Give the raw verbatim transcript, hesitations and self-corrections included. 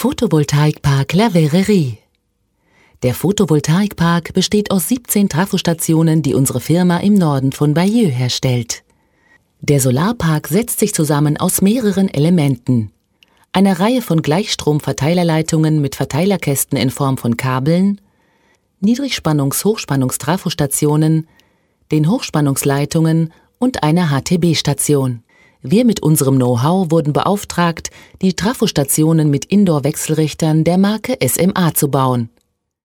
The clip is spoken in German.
Photovoltaikpark La Verrerie. Der Photovoltaikpark besteht aus siebzehn Trafostationen, die unsere Firma im Norden von Bayeux herstellt. Der Solarpark setzt sich zusammen aus mehreren Elementen. Einer Reihe von Gleichstrom-Verteilerleitungen mit Verteilerkästen in Form von Kabeln, Niedrigspannungs-Hochspannungstrafostationen, den Hochspannungsleitungen und einer H T B-Station. Wir mit unserem Know-how wurden beauftragt, die Trafostationen mit Indoor-Wechselrichtern der Marke S M A zu bauen.